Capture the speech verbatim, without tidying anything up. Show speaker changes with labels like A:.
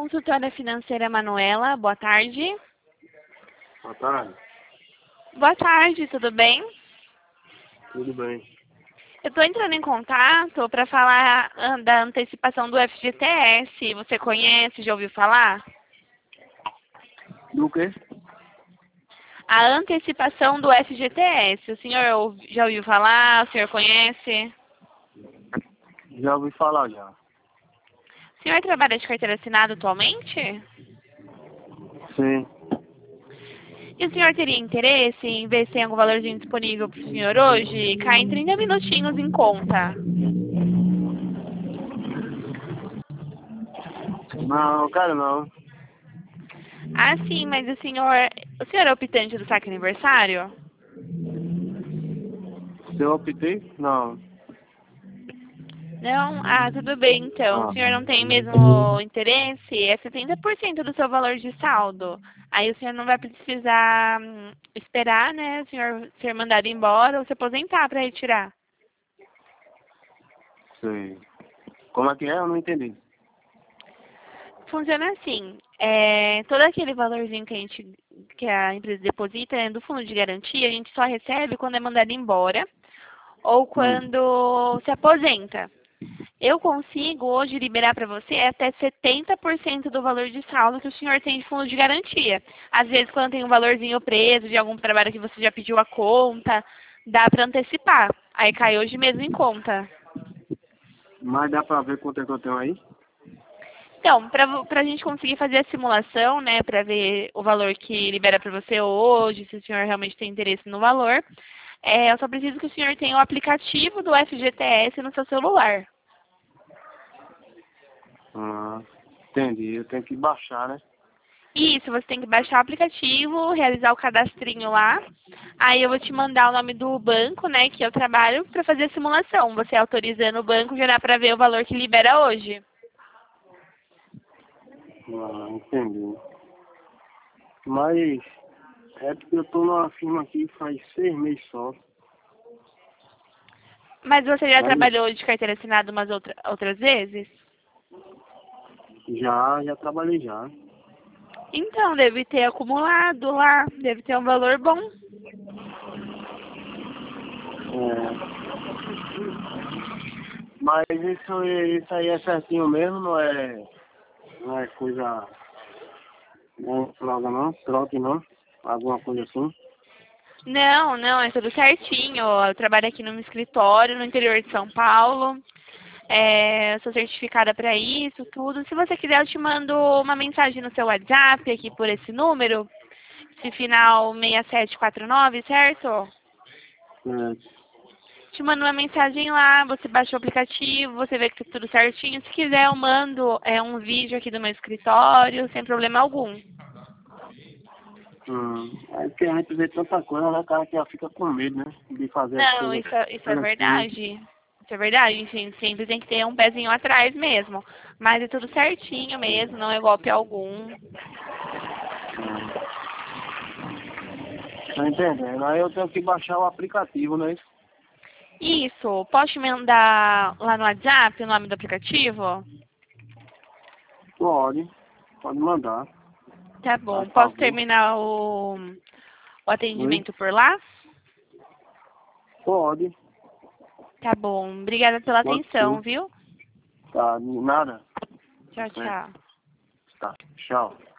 A: Consultora Financeira Manuela, boa tarde.
B: Boa tarde.
A: Boa tarde, tudo bem?
B: Tudo bem.
A: Eu estou entrando em contato para falar ah, da antecipação do F G T S. Você conhece, já ouviu falar?
B: Do quê?
A: A antecipação do F G T S. O senhor ouv- já ouviu falar? O senhor conhece?
B: Já ouvi falar já.
A: O senhor trabalha de carteira assinada atualmente?
B: Sim.
A: E o senhor teria interesse em ver se tem algum valorzinho disponível para o senhor hoje? Cai em trinta minutinhos em conta.
B: Não, quero não.
A: Ah, sim, mas o senhor... O senhor é optante do saque aniversário?
B: Se eu optei? Não.
A: Não? Ah, tudo bem, então. O
B: Ah.
A: senhor não tem mesmo interesse? É setenta por cento do seu valor de saldo. Aí o senhor não vai precisar hum, esperar, né? O senhor ser mandado embora ou se aposentar para retirar.
B: Sei. Como é que é? Eu não entendi.
A: Funciona assim. É, todo aquele valorzinho que a gente, que a empresa deposita, né, do fundo de garantia, a gente só recebe quando é mandado embora ou
B: Hum.
A: quando se aposenta. Eu consigo hoje liberar para você até setenta por cento do valor de saldo que o senhor tem de fundo de garantia. Às vezes, quando tem um valorzinho preso de algum trabalho que você já pediu a conta, dá para antecipar. Aí cai hoje mesmo em conta.
B: Mas dá pra ver quanto é que eu tenho aí?
A: Então, para a gente conseguir fazer a simulação, né, para ver o valor que libera para você hoje, se o senhor realmente tem interesse no valor, é, eu só preciso que o senhor tenha o aplicativo do F G T S no seu celular.
B: Ah, entendi. Eu tenho que baixar, né?
A: Isso, você tem que baixar o aplicativo, realizar o cadastrinho lá. Aí eu vou te mandar o nome do banco, né, que eu trabalho, para fazer a simulação. Você autorizando o banco, já dá para ver o valor que libera hoje.
B: Ah, entendi. Mas é porque eu tô numa firma aqui faz seis meses só.
A: Mas você já
B: Aí
A: trabalhou de carteira assinada umas outra, outras vezes?
B: já, já trabalhei já.
A: Então, deve ter acumulado lá, deve ter um valor bom.
B: É. Mas isso, isso aí é certinho mesmo, não é, não é coisa, não é droga não, troque não, alguma coisa assim.
A: Não, não, é tudo certinho. Eu trabalho aqui num escritório no interior de São Paulo. É, eu sou certificada para isso, tudo. Se você quiser, eu te mando uma mensagem no seu WhatsApp aqui por esse número. Esse final seis sete quatro nove, certo?
B: É.
A: Te mando uma mensagem lá, você baixa o aplicativo, você vê que tá tudo certinho. Se quiser, eu mando é, um vídeo aqui do meu escritório, sem problema algum.
B: Hum. É porque a gente vê tanta coisa, né, cara, que já fica com medo, né, de fazer as
A: Não,
B: coisas
A: isso, é- isso é
B: certinho.
A: verdade. Isso é verdade, enfim, sempre tem que ter um pezinho atrás mesmo. Mas é tudo certinho mesmo, não é golpe algum.
B: Tá entendendo? Aí eu tenho que baixar o aplicativo, né?
A: Isso, posso te mandar lá no WhatsApp o nome do aplicativo?
B: Pode, pode mandar,
A: Tá
B: por
A: bom, posso
B: favor.
A: terminar o, o
B: Oi?
A: atendimento por lá?
B: Pode,
A: Tá bom, obrigada pela
B: pode
A: atenção,
B: sim.
A: viu?
B: Tá, nada.
A: Tchau,
B: Certo.
A: tchau.
B: Tá, tchau.